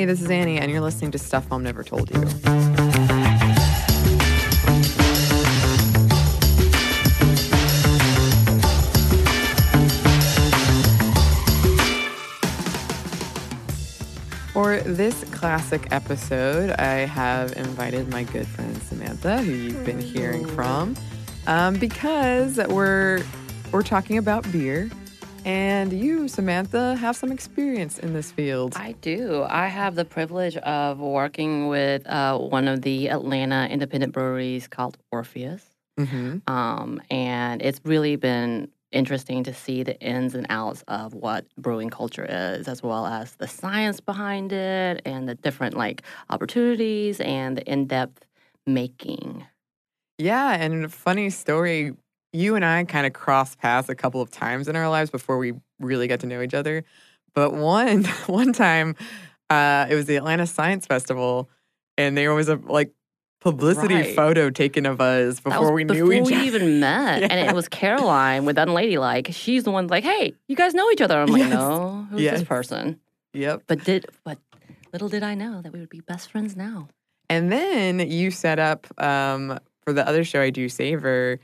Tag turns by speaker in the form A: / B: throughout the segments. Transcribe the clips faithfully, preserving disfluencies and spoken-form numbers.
A: this is Annie, and you're listening to Stuff Mom Never Told You. For this classic episode, I have invited my good friend Samantha, who you've been hearing from, um, because we're we're talking about beer. And you, Samantha, have some experience in this field.
B: I do. I have the privilege of working with uh, one of the Atlanta independent breweries called Orpheus.
A: Mm-hmm.
B: Um, and it's really been interesting to see the ins and outs of what brewing culture is, as well as the science behind it and the different like opportunities and the in-depth making.
A: Yeah, and a funny story, you and I kind of crossed paths a couple of times in our lives before we really got to know each other. But one one time, uh, it was the Atlanta Science Festival, and there was a like publicity
B: Right.
A: photo taken of us before
B: That was
A: we
B: before
A: knew each
B: we
A: other.
B: even met.
A: Yeah.
B: And it was Caroline with Unladylike. She's the one like, hey, you guys know each other. I'm like,
A: Yes.
B: no, who's
A: Yes.
B: this person?
A: Yep.
B: But did but little did I know that we would be best friends now.
A: And then you set up um, for the other show I do, Savor,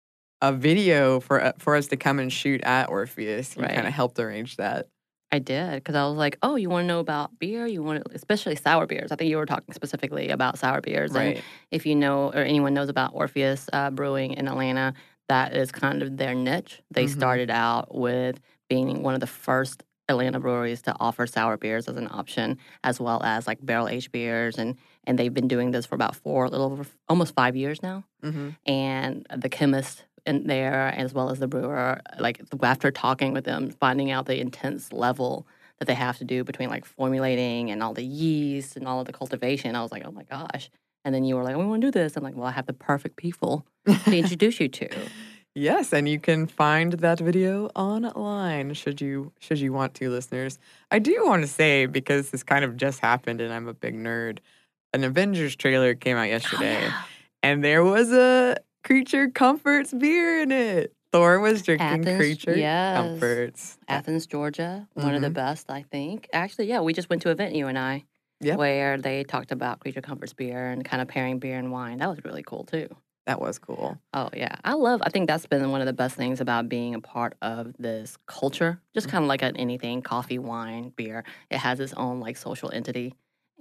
A: a video for uh, for us to come and shoot at Orpheus. You
B: Right.
A: kind of helped arrange that.
B: I did, because I was like, oh, you want to know about beer? You want to, especially sour beers. I think you were talking specifically about sour beers.
A: Right.
B: And if you know, or anyone knows about Orpheus uh, Brewing in Atlanta, that is kind of their niche. They
A: Mhm.
B: started out with being one of the first Atlanta breweries to offer sour beers as an option, as well as like barrel-aged beers. And, and they've been doing this for about four, a little over, almost five years now.
A: Mm-hmm.
B: And the chemist in there, as well as the brewer, like after talking with them, finding out the intense level that they have to do between like formulating and all the yeast and all of the cultivation, I was like, oh my gosh. And then you were like, oh, we want to do this. I'm like, well, I have the perfect people to introduce you to.
A: Yes, and you can find that video online should you should you want to, listeners. I do want to say, because this kind of just happened and I'm a big nerd, an Avengers trailer came out yesterday,
B: Oh, yeah.
A: and there was a Creature Comforts beer in it. Thor was drinking
B: Athens,
A: Creature
B: yes.
A: Comforts.
B: Athens, Georgia, one of the
A: Mhm.
B: best, I think. Actually, yeah, we just went to an event, you and I,
A: Yep.
B: where they talked about Creature Comforts beer and kind of pairing beer and wine. That was really cool, too.
A: That was cool.
B: Oh, yeah. I love, I think that's been one of the best things about being a part of this culture. Just kind of like an anything, coffee, wine, beer. It has its own like social entity.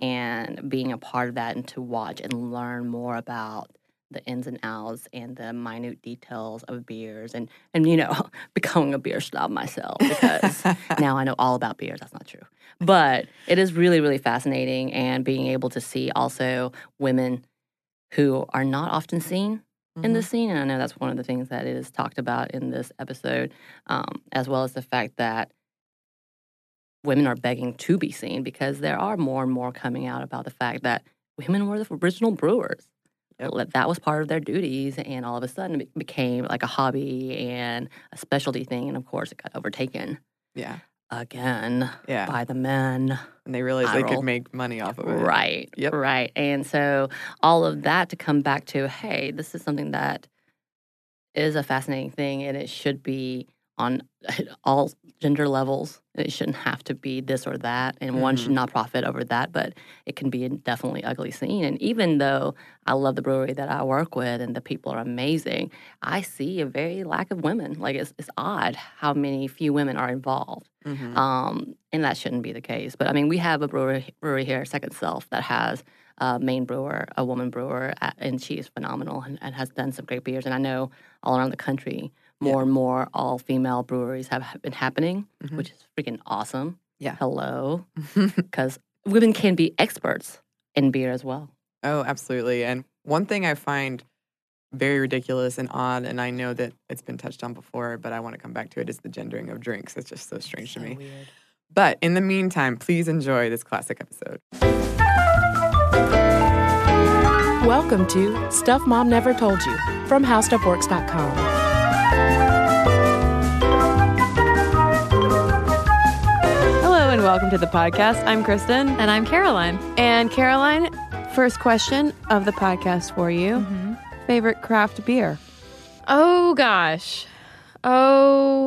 B: And being a part of that and to watch and learn more about the ins and outs and the minute details of beers and, and you know, becoming a beer snob myself because now I know all about beers. That's not true. But it is really, really fascinating, and being able to see also women who are not often seen in the scene. And I know that's one of the things that is talked about in this episode, um, as well as the fact that women are begging to be seen, because there are more and more coming out about the fact that women were the original brewers.
A: Yep.
B: That was part of their duties, and all of a sudden it became like a hobby and a specialty thing. And of course, it got overtaken
A: Yeah.
B: again
A: Yeah.
B: by the men.
A: And they realized they
B: Viral.
A: could make money off of it.
B: Right.
A: Yep.
B: Right. And so all of that to come back to, hey, this is something that is a fascinating thing, and it should be on all gender levels. It shouldn't have to be this or that, and one should
A: Mhm.
B: not profit over that, but it can be a definitely ugly scene. And even though I love the brewery that I work with and the people are amazing, I see a very lack of women. Like, it's, it's odd how many few women are involved.
A: Mhm.
B: Um, and that shouldn't be the case. But I mean, we have a brewery, brewery here, Second Self, that has a main brewer, a woman brewer, a- and she is phenomenal and, and has done some great beers. And I know all around the country, more
A: Yeah.
B: and more all-female breweries have been happening,
A: Mhm.
B: which is freaking awesome.
A: Yeah.
B: Hello. Because women can be experts in beer as well.
A: Oh, absolutely. And one thing I find very ridiculous and odd, and I know that it's been touched on before, but I want to come back to it, is the gendering of drinks. It's just so strange to
B: So
A: me.
B: weird.
A: But in the meantime, please enjoy this classic episode.
C: Welcome to Stuff Mom Never Told You from How Stuff Works dot com.
D: Hello and welcome to the podcast. I'm Kristen.
E: And I'm Caroline.
D: And Caroline, first question of the podcast for you. Favorite craft beer?
E: Oh, gosh. Oh,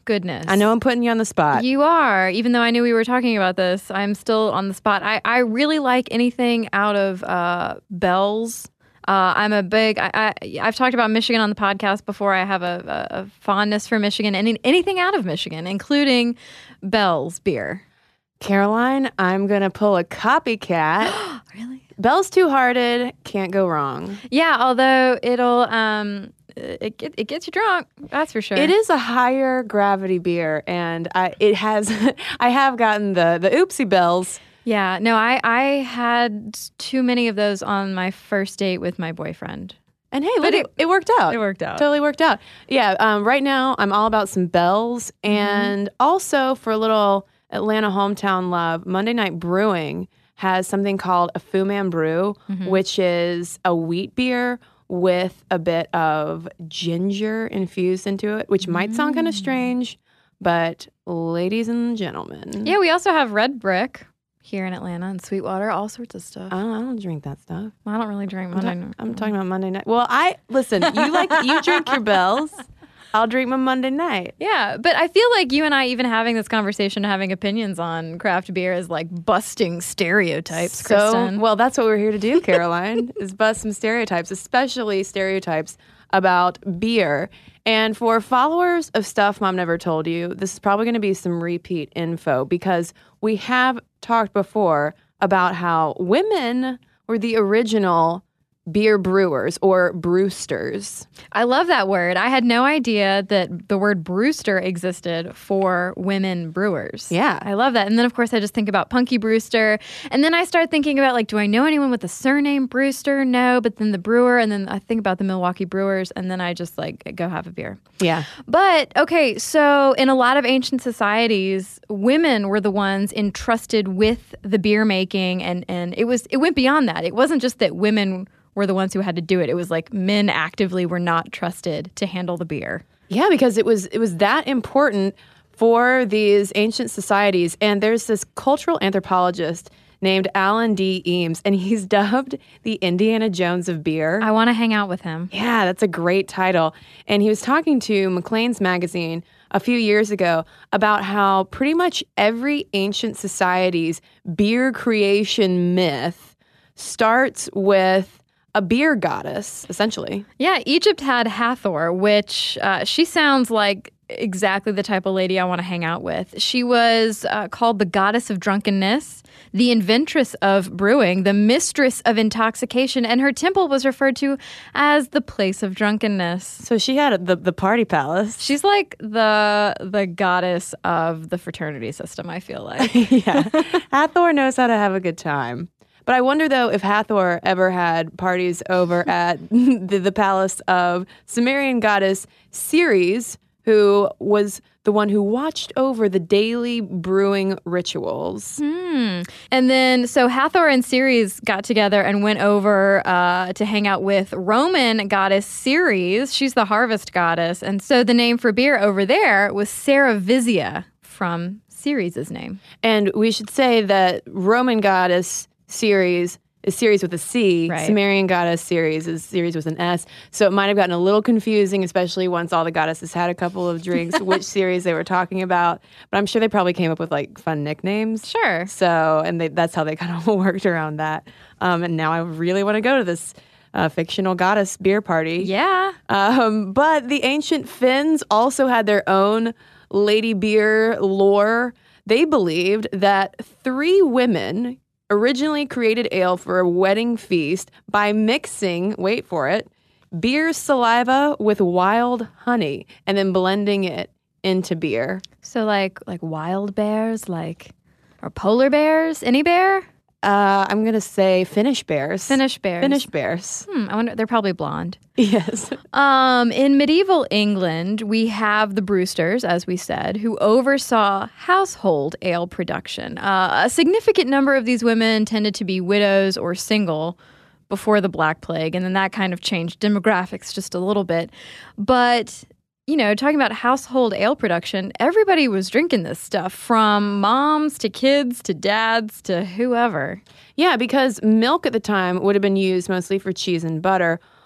E: goodness.
D: I know I'm putting you on the spot.
E: You are. Even though I knew we were talking about this, I'm still on the spot. I, I really like anything out of uh, Bell's. Uh, I'm a big, I, I, I've talked about Michigan on the podcast before. I have a, a, a fondness for Michigan. Any, anything out of Michigan, including Bell's beer.
D: Caroline, I'm going to pull a copycat.
E: Really?
D: Bell's Two Hearted, can't go wrong.
E: Yeah, although it'll, um, it, it, it gets you drunk. That's for sure.
D: It is a higher gravity beer, and I, it has, I have gotten the, the Oopsie Bells.
E: Yeah, no, I, I had too many of those on my first date with my boyfriend.
D: And hey,
E: But
D: look, it, it worked out.
E: It worked out.
D: Totally worked out. Yeah, um, right now I'm all about some Bells. And also for a little Atlanta hometown love, Monday Night Brewing has something called a Fu Man Brew,
E: Mm-hmm.
D: which is a wheat beer with a bit of ginger infused into it, which might sound kind of strange, but ladies and gentlemen.
E: Yeah, we also have Red Brick here in Atlanta and Sweetwater, all sorts of stuff.
D: I don't, I don't drink that stuff.
E: I don't really drink
D: I'm,
E: Monday
D: ta-
E: night.
D: I'm talking about Monday night. Well, I listen. You like you drink your Bells. I'll drink my Monday night.
E: Yeah, but I feel like you and I even having this conversation, having opinions on craft beer is like busting stereotypes,
D: So,
E: Kristen.
D: well, that's what we're here to do, Caroline, is bust some stereotypes, especially stereotypes about beer. And for followers of Stuff Mom Never Told You, this is probably going to be some repeat info because we have talked before about how women were the original beer brewers or brewsters.
E: I love that word. I had no idea that the word brewster existed for women brewers.
D: Yeah.
E: I love that. And then, of course, I just think about Punky Brewster. And then I start thinking about, like, do I know anyone with the surname Brewster? No. But then the brewer. And then I think about the Milwaukee Brewers. And then I just, like, go have a beer.
D: Yeah.
E: But, okay, so in a lot of ancient societies, women were the ones entrusted with the beer making. And, and it was it went beyond that. It wasn't just that women were the ones who had to do it. It was like men actively were not trusted to handle the beer.
D: Yeah, because it was it was that important for these ancient societies. And there's this cultural anthropologist named Alan D. Eames, and he's dubbed the Indiana Jones of beer.
E: I want to hang out with him.
D: Yeah, that's a great title. And he was talking to Maclean's magazine a few years ago about how pretty much every ancient society's beer creation myth starts with a beer goddess, essentially.
E: Yeah, Egypt had Hathor, which uh, she sounds like exactly the type of lady I want to hang out with. She was uh, called the goddess of drunkenness, the inventress of brewing, the mistress of intoxication, and her temple was referred to as the place of drunkenness.
D: So she had the, the party palace.
E: She's like the the goddess of the fraternity system, I feel like.
D: Yeah. Hathor knows how to have a good time. But I wonder, though, if Hathor ever had parties over at the, the palace of Sumerian goddess Ceres, who was the one who watched over the daily brewing rituals.
E: Hmm. And then, so Hathor and Ceres got together and went over uh, to hang out with Roman goddess Ceres. She's the harvest goddess. And so the name for beer over there was Cerevisia from Ceres' name.
D: And we should say that Roman goddess Ceres is Ceres with a C.
E: Right.
D: Sumerian goddess Ceres is Ceres with an S. So it might have gotten a little confusing, especially once all the goddesses had a couple of drinks, which Ceres they were talking about. But I'm sure they probably came up with like fun nicknames.
E: Sure.
D: So, and they, that's how they kind of worked around that. Um, and now I really want to go to this uh, fictional goddess beer party.
E: Yeah.
D: Um, but the ancient Finns also had their own lady beer lore. They believed that three women originally created ale for a wedding feast by mixing, wait for it, beer saliva with wild honey and then blending it into beer.
E: So like like wild bears, like, or polar bears, any bear?
D: Uh, I'm going to say Finnish bears.
E: Finnish bears.
D: Finnish bears.
E: Hmm, I wonder, they're probably blonde.
D: Yes.
E: Um, in medieval England, we have the Brewsters, as we said, who oversaw household ale production. Uh, a significant number of these women tended to be widows or single before the Black Plague, and then that kind of changed demographics just a little bit. But, you know, talking about household ale production, everybody was drinking this stuff, from moms to kids to dads to whoever.
D: Yeah, because milk at the time would have been used mostly for cheese and butter.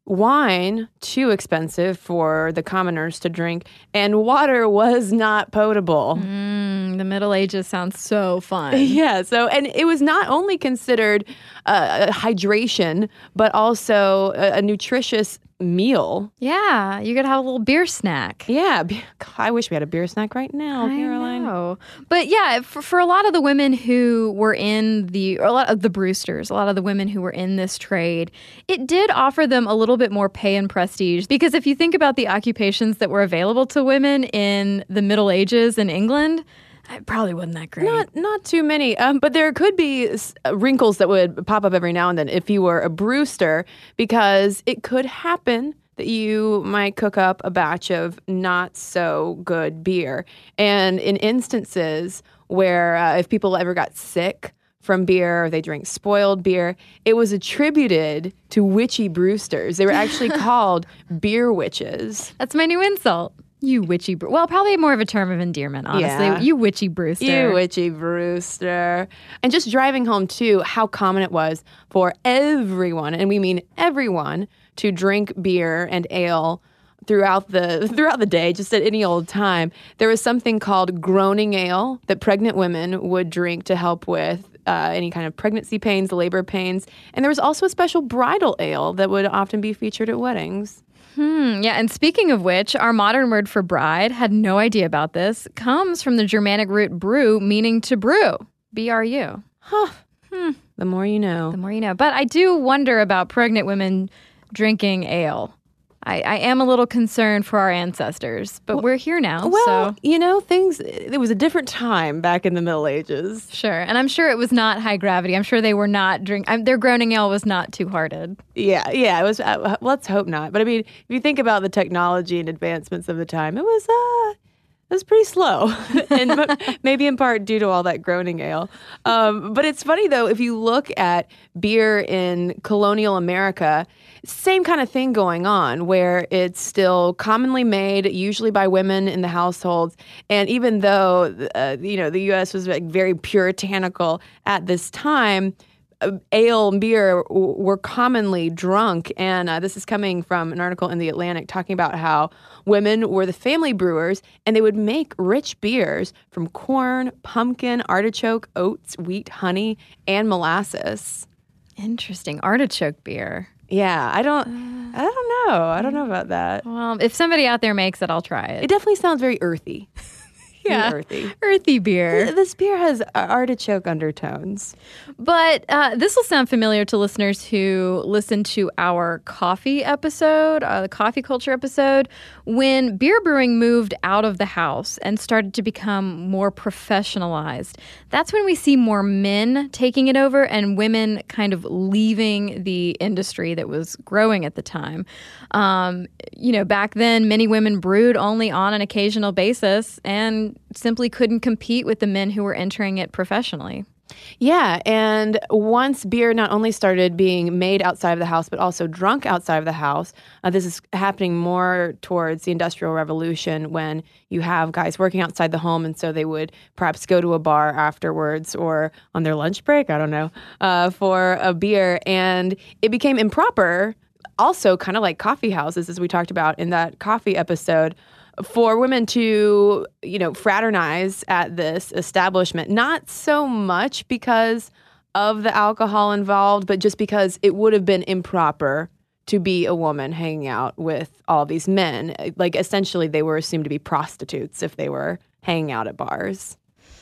D: wine too expensive for the commoners to drink, and water was not potable.
E: Mm, the Middle Ages sounds so fun.
D: Yeah, so, and it was not only considered uh, hydration, but also a, a nutritious meal.
E: Yeah, you could have a little beer snack.
D: Yeah, be- I wish we had a beer snack right now,
E: I
D: Caroline.
E: know. But yeah, for, for a lot of the women who were in the, or a lot of the Brewsters, a lot of the women who were in this trade, it did offer them a little bit more pay and prestige. Because if you think about the occupations that were available to women in the Middle Ages in England, it probably wasn't that great.
D: Not not too many, um, but there could be s- wrinkles that would pop up every now and then if you were a Brewster, because it could happen that you might cook up a batch of not so good beer. And in instances where uh, if people ever got sick from beer or they drank spoiled beer, it was attributed to witchy Brewsters. They were actually called beer witches.
E: That's my new insult. You witchy, Bre- well, probably more of a term of endearment, honestly.
D: Yeah.
E: You witchy Brewster.
D: You witchy Brewster. And just driving home, too, how common it was for everyone, and we mean everyone, to drink beer and ale throughout the throughout the day, just at any old time. There was something called groaning ale that pregnant women would drink to help with uh, any kind of pregnancy pains, labor pains. And there was also a special bridal ale that would often be featured at weddings.
E: Hmm, yeah, and speaking of which, our modern word for bride, had no idea about this, comes from the Germanic root brew, meaning to brew. B R U.
D: Huh. Hmm. The more you know.
E: The more you know. But I do wonder about pregnant women drinking ale. I, I am a little concerned for our ancestors, but we're here now.
D: Well,
E: so.
D: you know, things, it was a different time back in the Middle Ages.
E: Sure. And I'm sure it was not high gravity. I'm sure they were not drink. I'm, their groaning ale was not too hearted.
D: Yeah, yeah. It was. Uh, let's hope not. But I mean, if you think about the technology and advancements of the time, it was uh, it was pretty slow, and m- maybe in part due to all that groaning ale. Um, but it's funny though, if you look at beer in colonial America, same kind of thing going on, where it's still commonly made, usually by women in the households. And even though uh, you know the U S was like very puritanical at this time, uh, ale and beer w- were commonly drunk. And uh, this is coming from an article in The Atlantic talking about how women were the family brewers, and they would make rich beers from corn, pumpkin, artichoke, oats, wheat, honey, and molasses.
E: Interesting. Artichoke beer.
D: Yeah, I don't, I don't know. I don't know about that.
E: Well, if somebody out there makes it, I'll try
D: It
E: it.
D: definitely sounds very earthy.
E: Yeah.
D: Earthy.
E: Earthy beer.
D: This beer has artichoke undertones.
E: But uh, this will sound familiar to listeners who listen to our coffee episode, uh, the coffee culture episode, when beer brewing moved out of the house and started to become more professionalized. That's when we see more men taking it over and women kind of leaving the industry that was growing at the time. Um, you know, back then, many women brewed only on an occasional basis and simply couldn't compete with the men who were entering it professionally.
D: Yeah, and once beer not only started being made outside of the house, but also drunk outside of the house, uh, this is happening more towards the Industrial Revolution, when you have guys working outside the home, and so they would perhaps go to a bar afterwards or on their lunch break, I don't know, uh, for a beer, and it became improper, also kind of like coffee houses, as we talked about in that coffee episode, for women to, you know, fraternize at this establishment, not so much because of the alcohol involved, but just because it would have been improper to be a woman hanging out with all these men. Like, essentially, they were assumed to be prostitutes if they were hanging out at bars.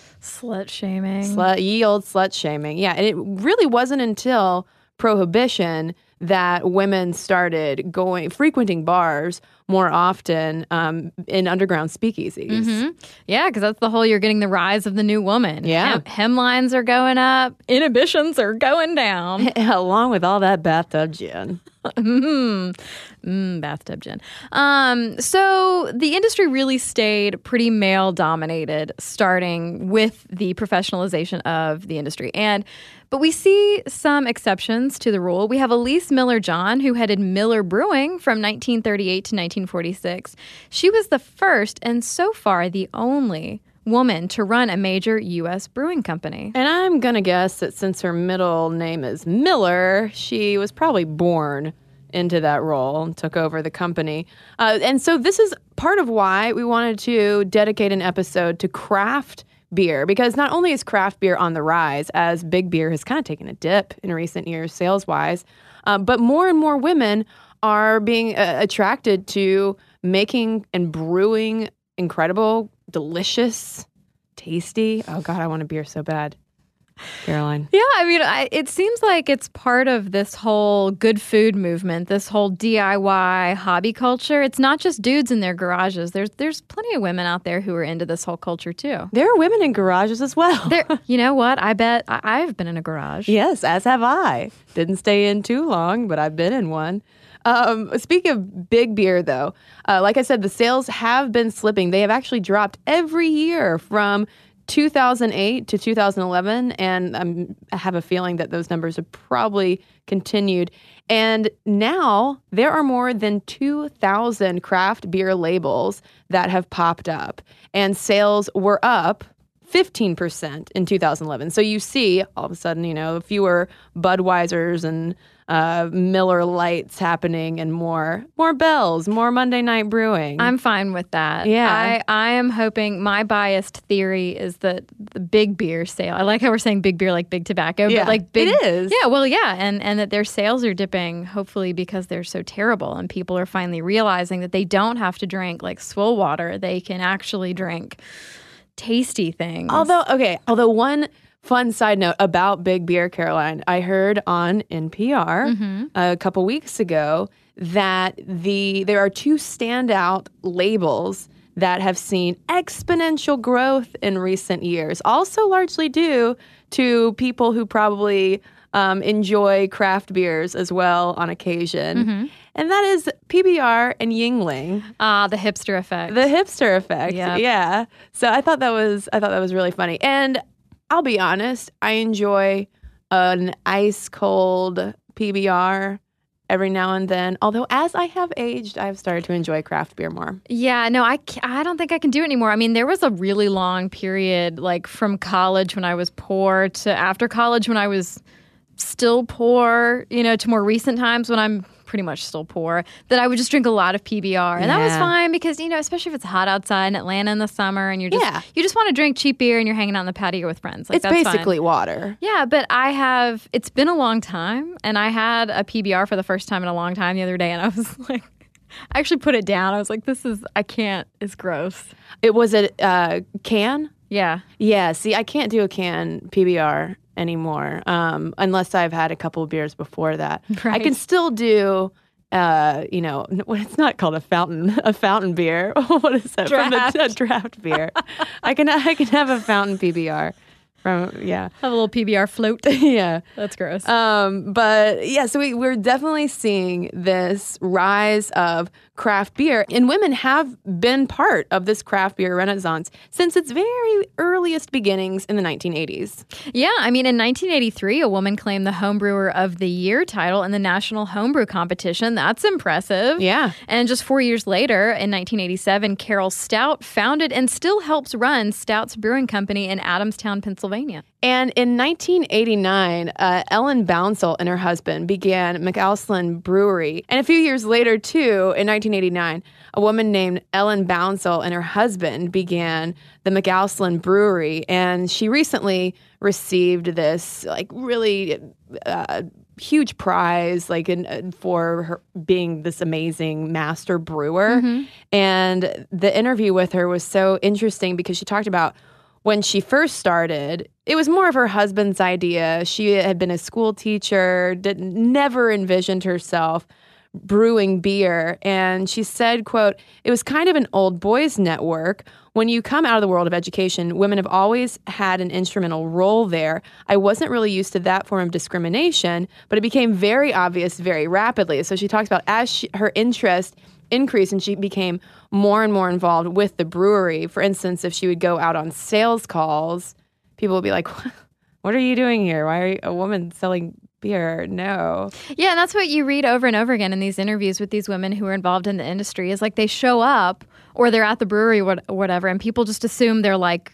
E: Slut shaming.
D: Slut, ye old slut shaming. Yeah, and it really wasn't until Prohibition that women started going frequenting bars more often um, in underground speakeasies.
E: Mm-hmm. Yeah, because that's the whole, you're getting the rise of the new woman.
D: Yeah.
E: Hem- hemlines are going up, inhibitions are going down.
D: Along with all that bathtub gin.
E: mm, mm, bathtub gin. Um, so the industry really stayed pretty male dominated, starting with the professionalization of the industry. And but we see some exceptions to the rule. We have Elise Miller-John, who headed Miller Brewing from nineteen thirty-eight to nineteen forty-six. She was the first and so far the only woman to run a major U S brewing company.
D: And I'm going to guess that since her middle name is Miller, she was probably born into that role and took over the company. Uh, and so this is part of why we wanted to dedicate an episode to craft beer, because not only is craft beer on the rise, as big beer has kind of taken a dip in recent years sales-wise, uh, but more and more women are being uh, attracted to making and brewing incredible, delicious, tasty. Oh God, I want a beer so bad. Caroline.
E: Yeah, I mean, I, it seems like it's part of this whole good food movement, this whole D I Y hobby culture. It's not just dudes in their garages. There's there's plenty of women out there who are into this whole culture too.
D: There are women in garages as well.
E: There, you know what? I bet I, I've been in a garage.
D: Yes, as have I. Didn't stay in too long, but I've been in one. Um, speaking of big beer, though, uh, like I said, the sales have been slipping. They have actually dropped every year from two thousand eight to two thousand eleven, and um, I have a feeling that those numbers have probably continued. And now there are more than two thousand craft beer labels that have popped up, and sales were up fifteen percent in two thousand eleven. So you see, all of a sudden, you know, fewer Budweisers and uh, Miller Lights happening, and more more Bells, more Monday Night Brewing.
E: I'm fine with that.
D: Yeah.
E: I, I am hoping, my biased theory is that the big beer sale, I like how we're saying big beer like big tobacco,
D: Yeah,
E: but like big.
D: it is.
E: Yeah, well, yeah. And, and that their sales are dipping, hopefully because they're so terrible. And people are finally realizing that they don't have to drink like swill water. They can actually drink tasty things.
D: Although, okay, although one fun side note about big beer, Caroline, I heard on N P R
E: Mm-hmm.
D: a couple weeks ago that the there are two standout labels that have seen exponential growth in recent years, also largely due to people who probably um, enjoy craft beers as well on occasion.
E: Mm-hmm.
D: And that is P B R and Yuengling.
E: Ah, the hipster effect.
D: The hipster effect.
E: Yep.
D: Yeah. So I thought that was I thought that was really funny. And I'll be honest, I enjoy an ice cold P B R every now and then. Although as I have aged, I've started to enjoy craft beer more.
E: Yeah, no, I, ca- I don't think I can do it anymore. I mean, there was a really long period, like from college when I was poor to after college when I was still poor, you know, to more recent times when I'm pretty much still poor, that I would just drink a lot of P B R. And that was
D: Yeah.
E: fine because, you know, especially if it's hot outside in Atlanta in the summer and you're just,
D: Yeah.
E: you just want to drink cheap beer and you're hanging out on the patio with friends. Like,
D: It's
E: that's fine.
D: basically water.
E: Yeah, but I have, it's been a long time, and I had a P B R for the first time in a long time the other day, and I was like, I actually put it down. I was like, this is, I can't, it's gross.
D: It was a uh, can?
E: Yeah.
D: Yeah, see, I can't do a can P B R anymore um, unless I've had a couple of beers before that. I
E: Right.
D: can still do, uh, you know, n- well, it's not called a fountain, a fountain beer. What is that? From
E: Draft.
D: the, a draft beer. I can I can have a fountain P B R. From yeah,
E: Have a little P B R float.
D: yeah.
E: That's gross.
D: Um, but yeah, so we, we're definitely seeing this rise of craft beer, and women have been part of this craft beer renaissance since its very earliest beginnings in the nineteen eighties.
E: Yeah, I mean, in nineteen eighty-three, a woman claimed the Homebrewer of the Year title in the National Homebrew Competition. That's impressive.
D: Yeah.
E: And just four years later, in nineteen eighty-seven, Carol Stout founded and still helps run Stout's Brewing Company in Adamstown, Pennsylvania.
D: And in nineteen eighty-nine, uh, Ellen Bounsell and her husband began McAlslin Brewery. And a few years later, too, in nineteen eighty-nine, a woman named Ellen Bounsell and her husband began the McAlslin Brewery. And she recently received this, like, really uh, huge prize, like, in, uh, for her being this amazing master brewer.
E: Mm-hmm.
D: And the interview with her was so interesting because she talked about when she first started, it was more of her husband's idea. She had been a school teacher, did, never envisioned herself brewing beer. And she said, quote, "It was kind of an old boys network. When you come out of the world of education, women have always had an instrumental role there. I wasn't really used to that form of discrimination, but it became very obvious very rapidly." So she talks about as she, her interest increased and she became more and more involved with the brewery. For instance, if she would go out on sales calls, people would be like, "What are you doing here? Why are you a woman selling beer?" No.
E: Yeah, and that's what you read over and over again in these interviews with these women who are involved in the industry is like they show up or they're at the brewery or whatever, and people just assume they're like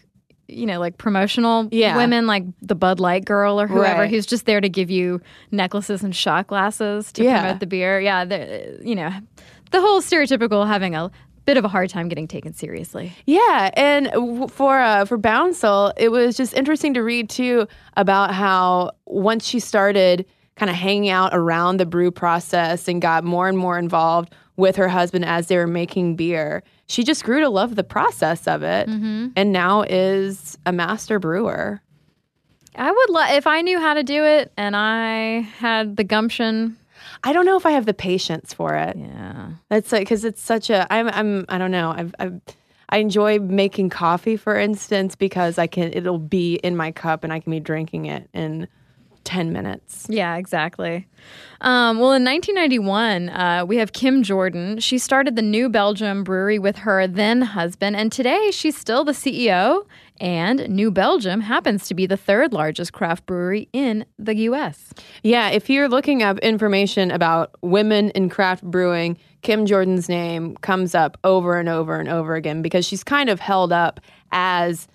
E: you know, like promotional
D: Yeah.
E: women, like the Bud Light girl or whoever,
D: Right.
E: who's just there to give you necklaces and shot glasses to
D: Yeah.
E: promote the beer. Yeah, the, you know, the whole stereotypical having a bit of a hard time getting taken seriously.
D: Yeah, and w- for uh, for Bouncel, it was just interesting to read too about how once she started kind of hanging out around the brew process and got more and more involved with her husband as they were making beer, she just grew to love the process of it, and now is a master brewer.
E: I would love if I knew how to do it and I had the gumption.
D: I don't know if I have the patience for it.
E: Yeah.
D: That's like because it's such a I'm I'm I don't know I've, I've I enjoy making coffee, for instance, because I can it'll be in my cup and I can be drinking it in ten minutes.
E: Yeah, exactly. Um, well, in nineteen ninety-one, uh, we have Kim Jordan. She started the New Belgium brewery with her then husband, and today she's still the C E O. And New Belgium happens to be the third largest craft brewery in the U S.
D: Yeah, if you're looking up information about women in craft brewing, Kim Jordan's name comes up over and over and over again because she's kind of held up as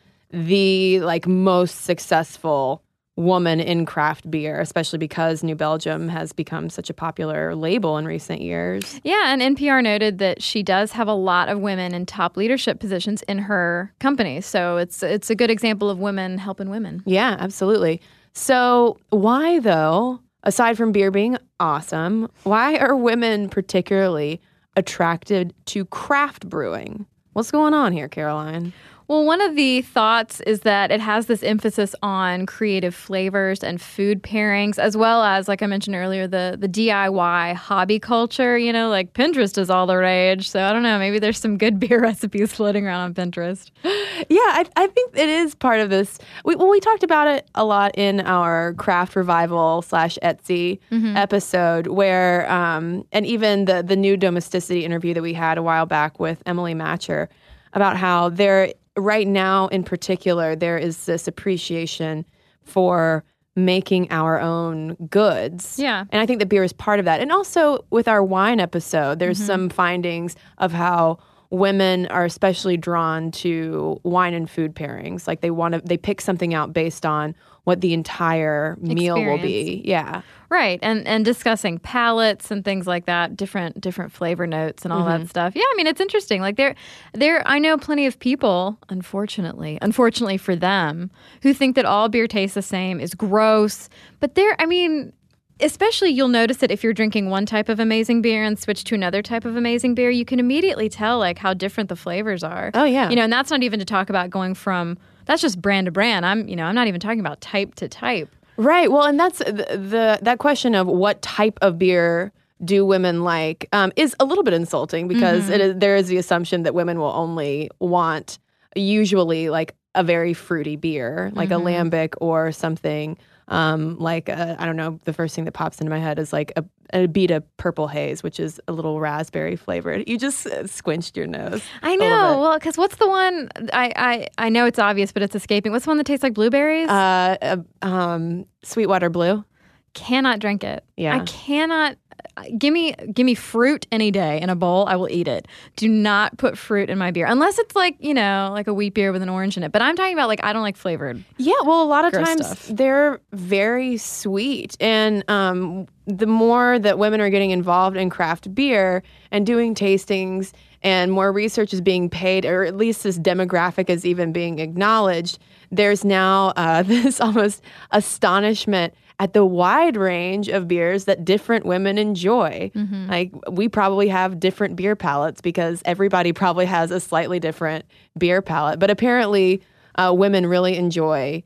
D: the like most successful woman in craft beer, especially because New Belgium has become such a popular label in recent years.
E: Yeah, and N P R noted that she does have a lot of women in top leadership positions in her company. So it's it's a good example of women helping women.
D: Yeah, absolutely. So why though, aside from beer being awesome, why are women particularly attracted to craft brewing? What's going on here, Caroline?
E: Well, one of the thoughts is that it has this emphasis on creative flavors and food pairings, as well as, like I mentioned earlier, the the D I Y hobby culture. You know, like Pinterest is all the rage. So I don't know, maybe there's some good beer recipes floating around on Pinterest.
D: Yeah, I, I think it is part of this. We, well, we talked about it a lot in our craft revival slash Etsy episode, where, um, and even the the new domesticity interview that we had a while back with Emily Matcher, about how there, right now in particular, there is this appreciation for making our own goods.
E: Yeah.
D: And I think that beer is part of that. And also with our wine episode, there's some findings of how women are especially drawn to wine and food pairings. Like they want to, they pick something out based on what the entire meal will be. Yeah.
E: Right, and and discussing palettes and things like that, different different flavor notes and all that stuff. Yeah, I mean it's interesting. Like there, there, I know plenty of people, unfortunately, unfortunately for them, who think that all beer tastes the same, is gross. But there, I mean, especially you'll notice it if you're drinking one type of amazing beer and switch to another type of amazing beer. You can immediately tell like how different the flavors are.
D: Oh, yeah.
E: You know, and that's not even to talk about going from that's just brand to brand. I'm, you know, I'm not even talking about type to type.
D: Right. Well, and that's the, the that question of what type of beer do women like um, is a little bit insulting because it is, there is the assumption that women will only want usually like a very fruity beer, like a lambic or something um, like a, I don't know. The first thing that pops into my head is like a, a Abita Purple Haze, which is a little raspberry flavored. You just uh, squinched your nose.
E: I
D: a little
E: know.
D: bit.
E: Well, because what's the one? I, I I know it's obvious, but it's escaping. What's the one that tastes like blueberries?
D: Uh, uh, um, Sweetwater Blue.
E: Cannot drink it.
D: Yeah.
E: I cannot. Give me give me fruit any day in a bowl. I will eat it. Do not put fruit in my beer unless it's like you know like a wheat beer with an orange in it. But I'm talking about like I don't like flavored.
D: Yeah, well, a lot of
E: Gross
D: times
E: stuff.
D: they're very sweet. And um, the more that women are getting involved in craft beer and doing tastings and more research is being paid, or at least this demographic is even being acknowledged, there's now uh, this almost astonishment at the wide range of beers that different women enjoy. Like we probably have different beer palates because everybody probably has a slightly different beer palate. But apparently uh, women really enjoy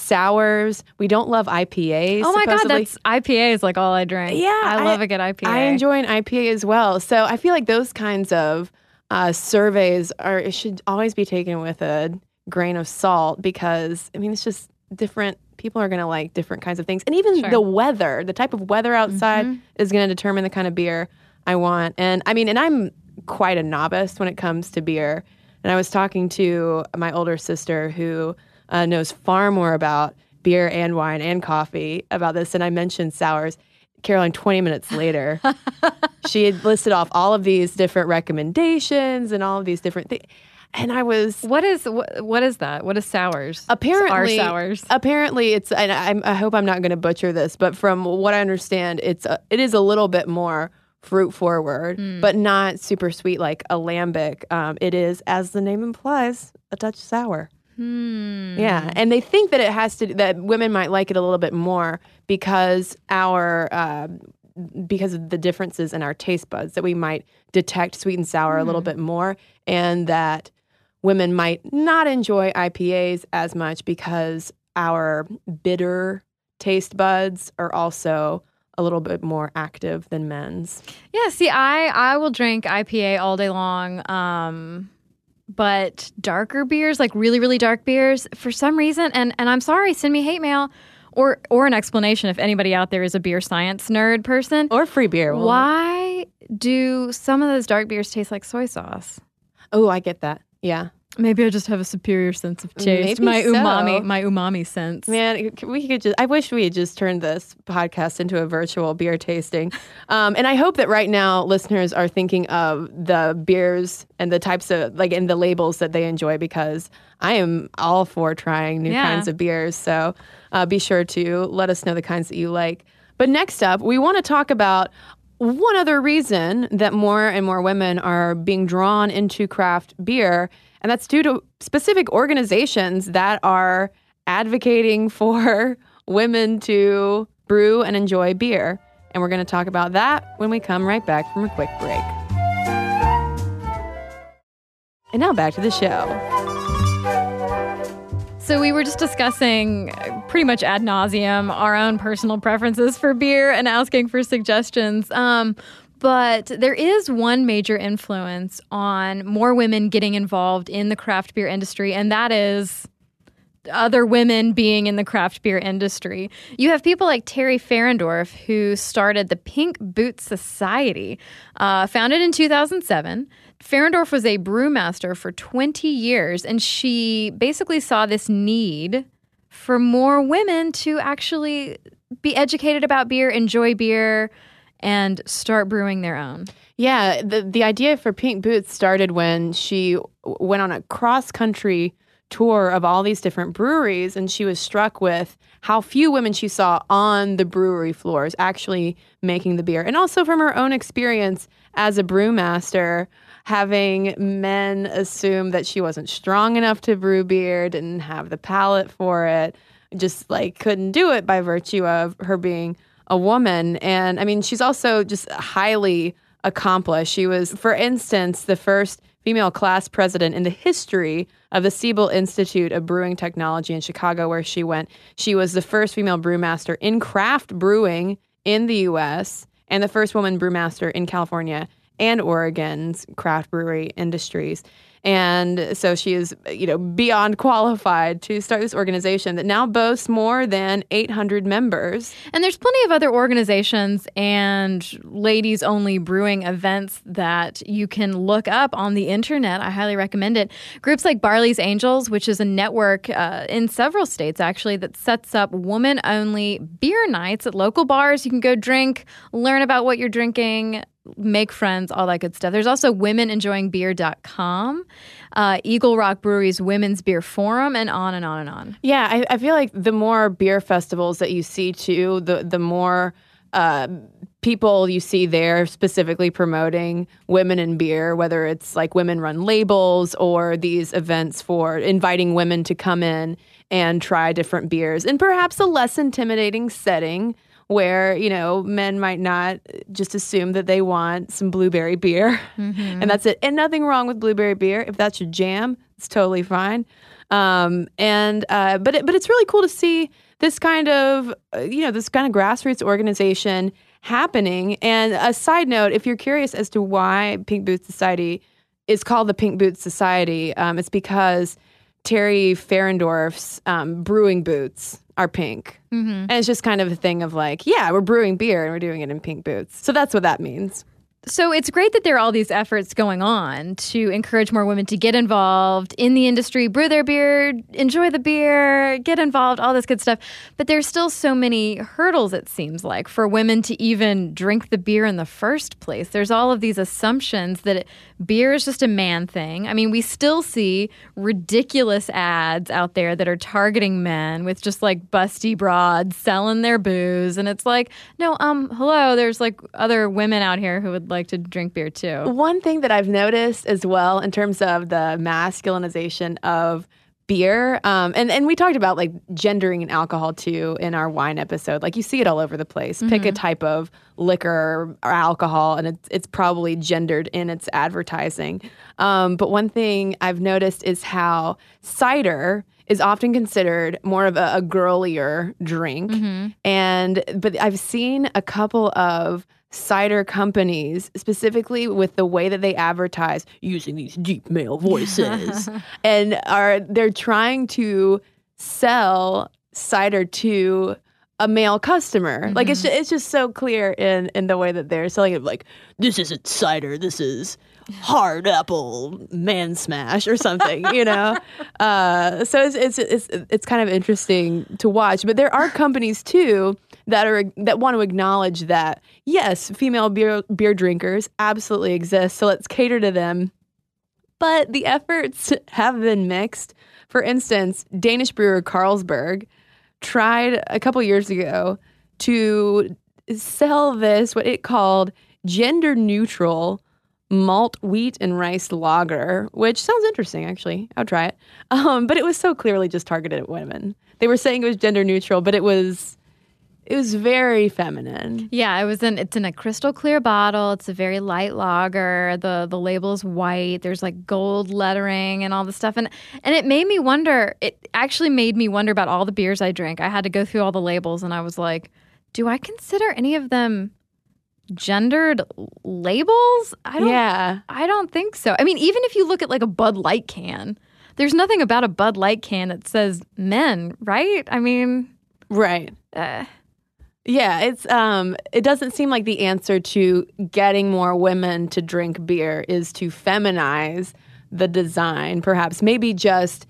D: sours. We don't love I P As.
E: Oh my god,
D: supposedly.
E: that's I P A is like all I drink.
D: Yeah,
E: I love a good I P A.
D: I enjoy an I P A as well. So I feel like those kinds of uh, surveys are it should always be taken with a grain of salt because I mean it's just different. People are going to like different kinds of things, and even
E: Sure.
D: the weather, the type of weather outside is going to determine the kind of beer I want. And I mean, and I'm quite a novice when it comes to beer. And I was talking to my older sister who uh, knows far more about beer and wine and coffee about this. And I mentioned sours. Caroline, twenty minutes later, she had listed off all of these different recommendations and all of these different things. and I was
E: What is what, what is that? What is sours?
D: apparently
E: Are sours?
D: Apparently, it's. And I, I hope I'm not going to butcher this, but from what I understand, it's a, it is a little bit more fruit forward,
E: Mm.
D: but not super sweet like a lambic. Um, it is, as the name implies, a touch sour.
E: Hmm.
D: Yeah, and they think that it has to that women might like it a little bit more because our uh, because of the differences in our taste buds, that we might detect sweet and sour a little bit more, and that women might not enjoy I P As as much because our bitter taste buds are also a little bit more active than men's.
E: Yeah, see, I I will drink I P A all day long. Um, but darker beers, like really, really dark beers, for some reason, and and I'm sorry, send me hate mail or or an explanation if anybody out there is a beer science nerd person.
D: Or free beer. Well,
E: Why do some of those dark beers taste like soy sauce?
D: Oh, I get that. Yeah.
E: Maybe I just have a superior sense of taste.
D: Maybe
E: my
D: so.
E: umami, my umami sense.
D: Man, we could just, I wish we had just turned this podcast into a virtual beer tasting. Um, and I hope that right now listeners are thinking of the beers and the types of, like, and the labels that they enjoy, because I am all for trying new
E: Yeah.
D: kinds of beers. So uh, be sure to let us know the kinds that you like. But next up, we want to talk about one other reason that more and more women are being drawn into craft beer, and that's due to specific organizations that are advocating for women to brew and enjoy beer. And we're going to talk about that when we come right back from a quick break. And now back to the show.
E: So we were just discussing uh, pretty much ad nauseum our own personal preferences for beer and asking for suggestions. Um, but there is one major influence on more women getting involved in the craft beer industry, and that is other women being in the craft beer industry. You have people like Terry Ferendorf, who started the Pink Boots Society, uh, founded in two thousand seven. Ferendorf was a brewmaster for twenty years, and she basically saw this need for more women to actually be educated about beer, enjoy beer, and start brewing their own.
D: Yeah, the the idea for Pink Boots started when she w- went on a cross-country tour of all these different breweries, and she was struck with how few women she saw on the brewery floors actually making the beer. And also from her own experience as a brewmaster, having men assume that she wasn't strong enough to brew beer, didn't have the palate for it, just like couldn't do it by virtue of her being a woman. And I mean, she's also just highly accomplished. She was, for instance, the first female class president in the history of the Siebel Institute of Brewing Technology in Chicago, where she went. She was the first female brewmaster in craft brewing in the U S and the first woman brewmaster in California and Oregon's craft brewery industries. And so she is, you know, beyond qualified to start this organization that now boasts more than eight hundred members.
E: And there's plenty of other organizations and ladies-only brewing events that you can look up on the internet. I highly recommend it. Groups like Barley's Angels, which is a network uh, in several states, actually, that sets up woman-only beer nights at local bars. You can go drink, learn about what you're drinking, make friends, all that good stuff. There's also women enjoying beer dot com, uh, Eagle Rock Brewery's Women's Beer Forum, and on and on and on.
D: Yeah, I, I feel like the more beer festivals that you see too, the the more uh, people you see there specifically promoting women in beer, whether it's like women-run labels or these events for inviting women to come in and try different beers in perhaps a less intimidating setting, where, you know, men might not just assume that they want some blueberry beer
E: Mm-hmm.
D: and that's it. And nothing wrong with blueberry beer. If that's your jam, it's totally fine. Um, and uh, but it, but it's really cool to see this kind of, uh, you know, this kind of grassroots organization happening. And a side note, if you're curious as to why Pink Boots Society is called the Pink Boots Society, um, it's because Terry Ferendorf's um, brewing boots are pink.
E: Mm-hmm.
D: And it's just kind of a thing of like, yeah, we're brewing beer and we're doing it in pink boots. So that's what that means.
E: So it's great that there are all these efforts going on to encourage more women to get involved in the industry, brew their beer, enjoy the beer, get involved, all this good stuff. But there's still so many hurdles, it seems like, for women to even drink the beer in the first place. There's all of these assumptions that it, beer is just a man thing. I mean, we still see ridiculous ads out there that are targeting men with just like busty broads selling their booze. And it's like, no, um, hello, there's like other women out here who would like to drink beer too.
D: One thing that I've noticed as well in terms of the masculinization of beer, um, and, and we talked about like gendering and alcohol too in our wine episode. Like you see it all over the place. Mm-hmm. Pick a type of liquor or alcohol and it's, it's probably gendered in its advertising. Um, but one thing I've noticed is how cider is often considered more of a, a girlier drink. Mm-hmm. And but I've seen a couple of cider companies, specifically with the way that they advertise, using these deep male voices, and are they're trying to sell cider to a male customer. Mm-hmm. Like it's just, it's just so clear in in the way that they're selling it. Like, this isn't cider, this is hard apple man smash or something, you know. Uh, so it's, it's it's it's kind of interesting to watch. But there are companies too that are that want to acknowledge that yes, female beer beer drinkers absolutely exist. So let's cater to them. But the efforts have been mixed. For instance, Danish brewer Carlsberg tried a couple years ago to sell this what it called gender neutral malt, wheat, and rice lager, which sounds interesting, actually. I'll try it. Um, but it was so clearly just targeted at women. They were saying it was gender neutral, but it was it was very feminine.
E: Yeah, it was in it's in a crystal clear bottle. It's a very light lager. The the label is white. There's like gold lettering and all the stuff. And and it made me wonder, it actually made me wonder about all the beers I drank. I had to go through all the labels and I was like, do I consider any of them gendered labels? I don't
D: yeah.
E: I don't think so. I mean, even if you look at like a Bud Light can, there's nothing about a Bud Light can that says men, right? I mean,
D: right.
E: Uh,
D: yeah, it's um it doesn't seem like the answer to getting more women to drink beer is to feminize the design. Perhaps maybe just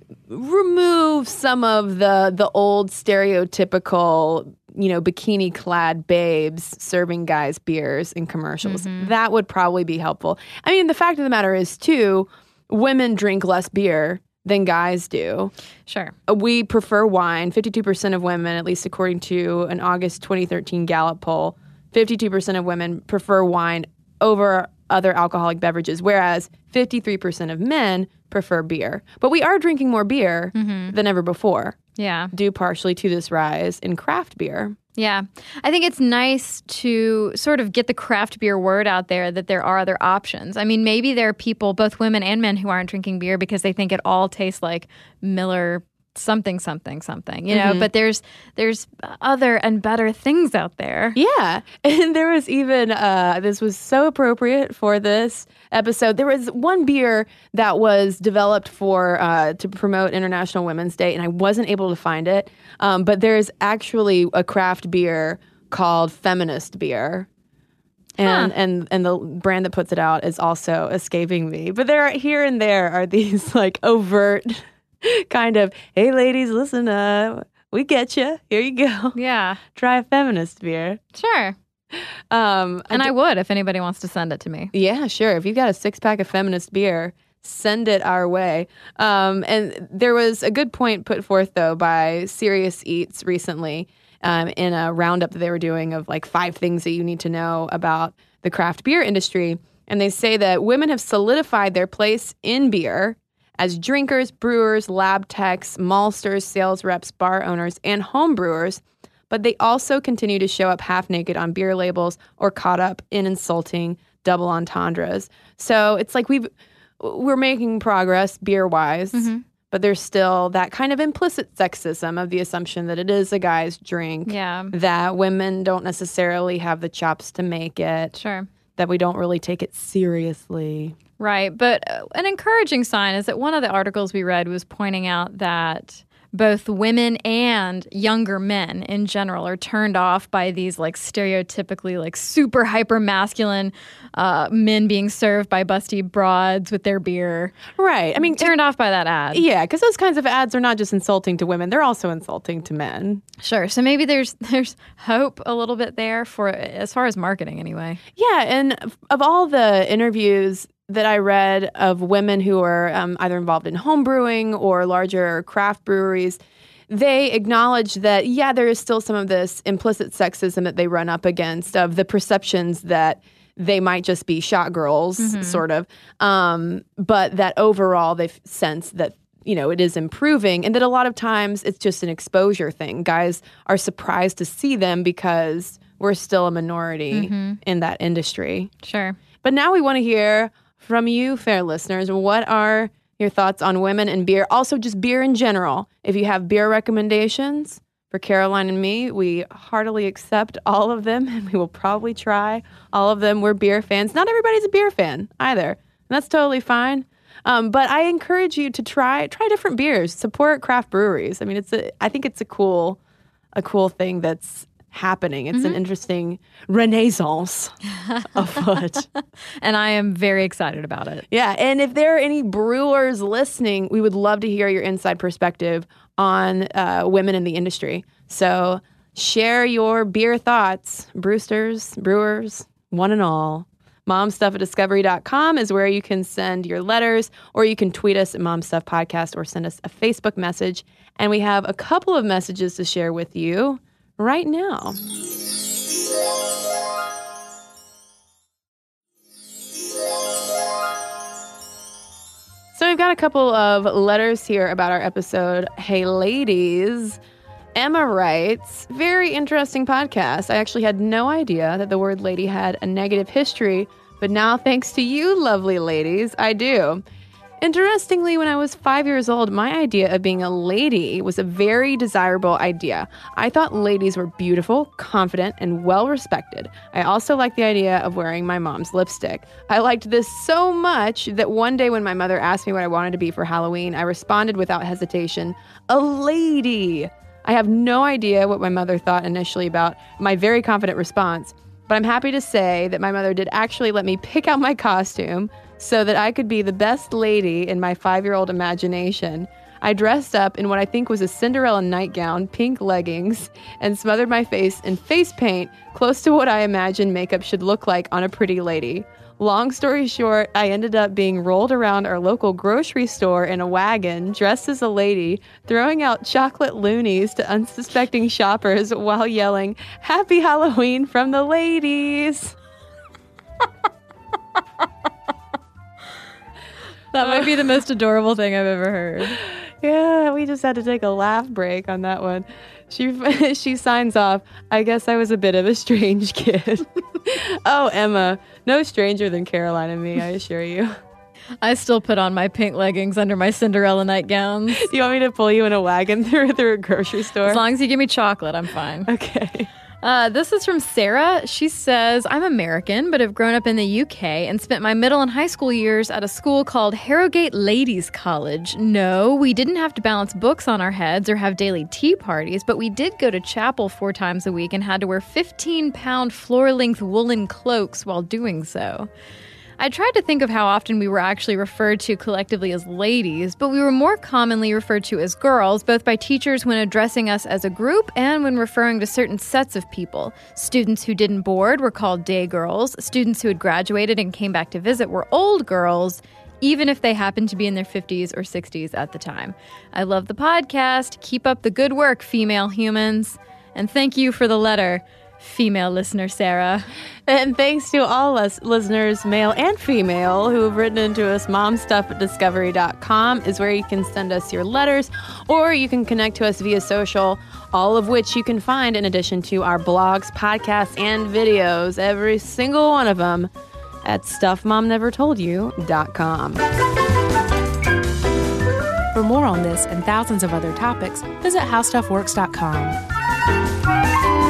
D: remove some of the the old stereotypical, you know, bikini clad babes serving guys beers in commercials. Mm-hmm. That would probably be helpful. I mean, the fact of the matter is too, women drink less beer than guys do.
E: Sure.
D: We prefer wine. fifty-two percent of women, at least according to an August twenty thirteen Gallup poll, fifty-two percent of women prefer wine over other alcoholic beverages, whereas fifty-three percent of men prefer beer. But we are drinking more beer mm-hmm. than ever before.
E: Yeah.
D: Due partially to this rise in craft beer.
E: Yeah. I think it's nice to sort of get the craft beer word out there that there are other options. I mean, maybe there are people, both women and men, who aren't drinking beer because they think it all tastes like Miller something, something, something, you know, mm-hmm. but there's there's other and better things out there.
D: Yeah. And there was even, uh, this was so appropriate for this episode. There was one beer that was developed for, uh, to promote International Women's Day, and I wasn't able to find it. Um, but there's actually a craft beer called Feminist Beer. And, huh. and and the brand that puts it out is also escaping me. But there are, here and there are these like overt kind of, hey, ladies, listen, uh, we get you. Here you go.
E: Yeah.
D: Try a feminist beer.
E: Sure.
D: Um,
E: and I, d- I would if anybody wants to send it to me.
D: Yeah, sure. If you've got a six-pack of feminist beer, send it our way. Um, and there was a good point put forth, though, by Serious Eats recently um, in a roundup that they were doing of like five things that you need to know about the craft beer industry. And they say that women have solidified their place in beer as drinkers, brewers, lab techs, maltsters, sales reps, bar owners, and home brewers, but they also continue to show up half naked on beer labels or caught up in insulting double entendres. So it's like we've we're making progress beer-wise, mm-hmm. but there's still that kind of implicit sexism of the assumption that it is a guy's drink,
E: yeah.
D: that women don't necessarily have the chops to make it,
E: sure.
D: that we don't really take it seriously.
E: Right. But uh, an encouraging sign is that one of the articles we read was pointing out that both women and younger men in general are turned off by these like stereotypically like super hyper masculine uh, men being served by busty broads with their beer.
D: Right. I mean,
E: turned off by that ad.
D: Yeah, because those kinds of ads are not just insulting to women; they're also insulting to men.
E: Sure. So maybe there's there's hope a little bit there for as far as marketing anyway.
D: Yeah, and of all the interviews that I read of women who are um, either involved in home brewing or larger craft breweries, they acknowledge that, yeah, there is still some of this implicit sexism that they run up against of the perceptions that they might just be shot girls, mm-hmm. sort of, um, but that overall they've sensed that, you know, it is improving, and that a lot of times it's just an exposure thing. Guys are surprised to see them because we're still a minority mm-hmm. in that industry.
E: Sure.
D: But now we want to hear from you, fair listeners. What are your thoughts on women and beer? Also, just beer in general. If you have beer recommendations for Caroline and me, we heartily accept all of them, and we will probably try all of them. We're beer fans. Not everybody's a beer fan either, and that's totally fine. Um, but I encourage you to try try different beers. Support craft breweries. I mean, it's a. I think it's a cool, a cool thing that's happening. It's mm-hmm. an interesting renaissance afoot.
E: And I am very excited about it.
D: Yeah. And if there are any brewers listening, we would love to hear your inside perspective on uh, women in the industry. So share your beer thoughts, Brewsters, brewers, one and all. momstuff at discovery dot com is where you can send your letters, or you can tweet us at momstuff podcast or send us a Facebook message. And we have a couple of messages to share with you right now. So we've got a couple of letters here about our episode. Hey, ladies. Emma writes, very interesting podcast. I actually had no idea that the word lady had a negative history, but now thanks to you, lovely ladies, I do. Interestingly, when I was five years old, my idea of being a lady was a very desirable idea. I thought ladies were beautiful, confident, and well-respected. I also liked the idea of wearing my mom's lipstick. I liked this so much that one day when my mother asked me what I wanted to be for Halloween, I responded without hesitation, a lady. I have no idea what my mother thought initially about my very confident response, but I'm happy to say that my mother did actually let me pick out my costume so that I could be the best lady in my five-year-old imagination. I dressed up in what I think was a Cinderella nightgown, pink leggings, and smothered my face in face paint close to what I imagined makeup should look like on a pretty lady. Long story short, I ended up being rolled around our local grocery store in a wagon, dressed as a lady, throwing out chocolate loonies to unsuspecting shoppers while yelling, "Happy Halloween from the ladies!"
E: That might be the most adorable thing I've ever heard.
D: Yeah, we just had to take a laugh break on that one. She she signs off, I guess I was a bit of a strange kid. Oh, Emma, no stranger than Caroline and me, I assure you.
E: I still put on my pink leggings under my Cinderella nightgowns.
D: Do you want me to pull you in a wagon through, through a grocery store?
E: As long as you give me chocolate, I'm fine.
D: Okay.
E: Uh, this is from Sarah. She says, I'm American, but have grown up in the U K and spent my middle and high school years at a school called Harrogate Ladies College. No, we didn't have to balance books on our heads or have daily tea parties, but we did go to chapel four times a week and had to wear fifteen-pound floor-length woolen cloaks while doing so. I tried to think of how often we were actually referred to collectively as ladies, but we were more commonly referred to as girls, both by teachers when addressing us as a group and when referring to certain sets of people. Students who didn't board were called day girls. Students who had graduated and came back to visit were old girls, even if they happened to be in their fifties or sixties at the time. I love the podcast. Keep up the good work, female humans. And thank you for the letter, female listener Sarah.
D: And thanks to all us listeners, male and female, who have written into us. momstuff at discovery dot com is where you can send us your letters, or you can connect to us via social, all of which you can find in addition to our blogs, podcasts, and videos, every single one of them at stuff mom never told you dot com.
C: For more on this and thousands of other topics, visit how stuff works dot com.